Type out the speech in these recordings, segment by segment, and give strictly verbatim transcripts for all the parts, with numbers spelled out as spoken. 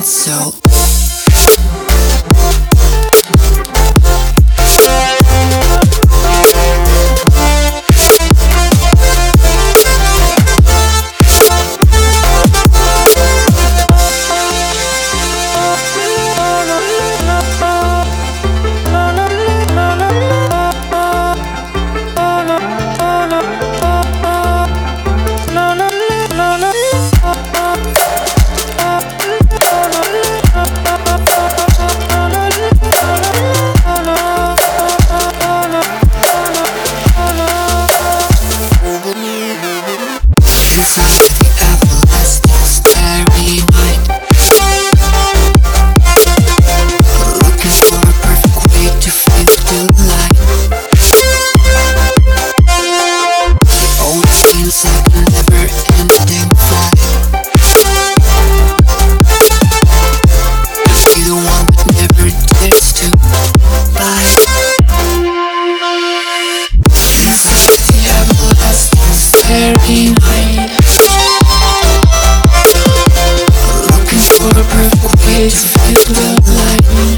so night. Looking for a perfect way to feel the light.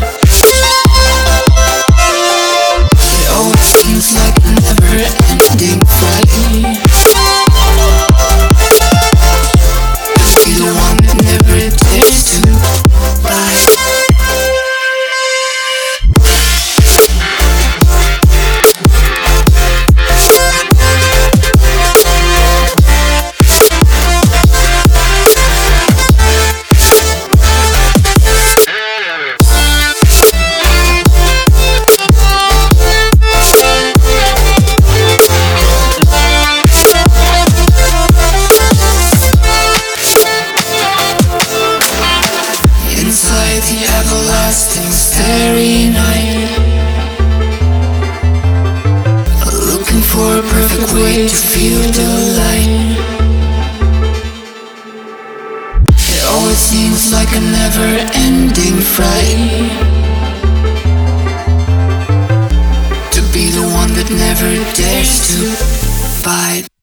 It always seems like a never-ending fight. To be the one that never dares to bite. Inside the everlasting starry night, looking for a perfect way to feel the light. It always seems like a never-ending fight. To be the one that never dares to fight.